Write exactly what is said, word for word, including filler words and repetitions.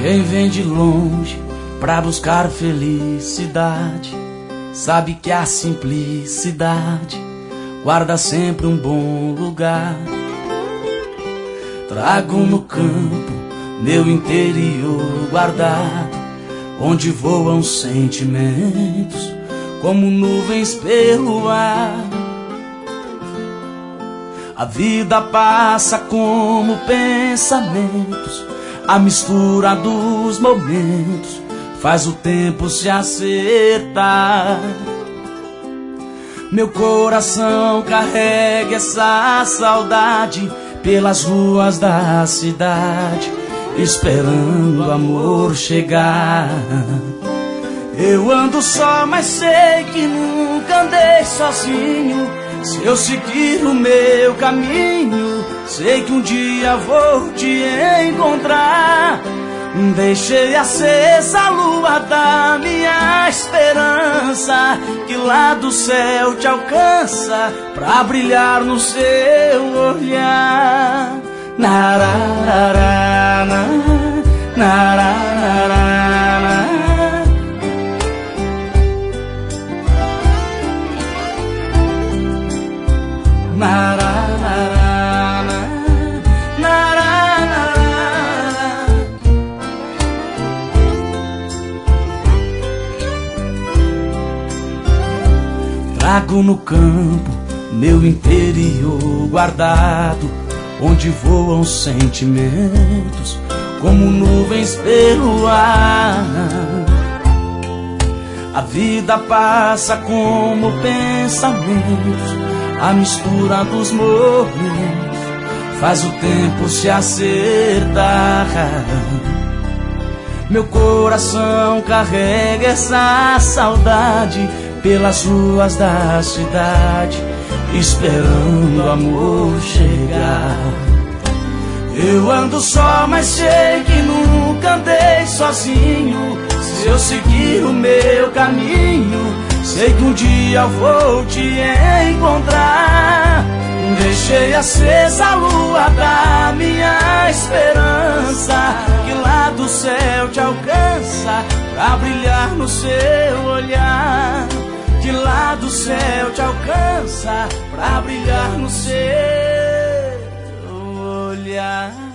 Quem vem de longe pra buscar felicidade sabe que a simplicidade guarda sempre um bom lugar. Trago no campo meu interior guardado, onde voam sentimentos como nuvens pelo ar. A vida passa como pensamentos, a mistura dos momentos faz o tempo se acertar. Meu coração carrega essa saudade pelas ruas da cidade, esperando o amor chegar. Eu ando só, mas sei que nunca andei sozinho. Se eu seguir o meu caminho, sei que um dia vou te encontrar. Deixei acesa a lua da minha esperança, que lá do céu te alcança pra brilhar no seu olhar. Narararana, narararana. Narararana, narararana. Trago no campo meu interior guardado, onde voam sentimentos como nuvens pelo ar. A vida passa como pensamentos, a mistura dos momentos faz o tempo se acertar. Meu coração carrega essa saudade pelas ruas da cidade, esperando o amor chegar. Eu ando só, mas sei que nunca andei sozinho. Se eu seguir o meu caminho, sei que um dia eu vou te encontrar. Deixei acesa a lua da minha esperança, que lá do céu te alcança pra brilhar no seu olhar. Que lá do céu te alcança pra brilhar no seu olhar.